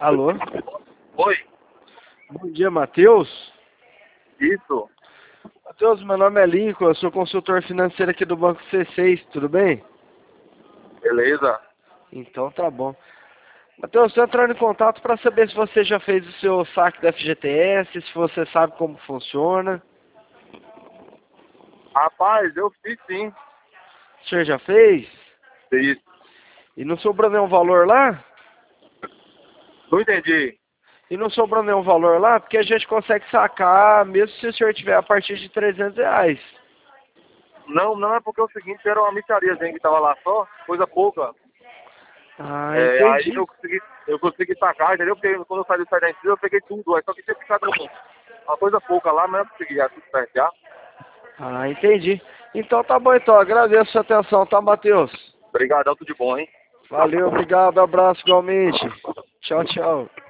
Alô? Oi, Bom dia, Matheus. isso, Matheus, meu nome é Lincoln, eu sou consultor financeiro aqui do Banco C6, tudo bem? beleza? Então tá bom. Matheus, estou entrando em contato para saber se você já fez o seu saque da FGTS, se você sabe como funciona. Rapaz, eu fiz sim. O senhor já fez? Fiz. E não sobrou nenhum valor lá? Não entendi. E não sobrou nenhum valor lá? Porque a gente consegue sacar, mesmo se o senhor tiver a partir de R$ 300. Não, não é porque é o seguinte, era uma mixariazinha que tava lá só, coisa pouca. Ah, Aí entendi. eu consegui sacar, entendeu? Porque quando eu saí do site da empresa, eu peguei tudo. Aí só que tinha ficado uma coisa pouca lá, mas eu consegui já tudo certo já. Ah, entendi. Então tá bom então, agradeço a sua atenção, tá, Matheus? Obrigadão, tudo de bom, hein? Valeu, obrigado, abraço igualmente. Tchau, tchau.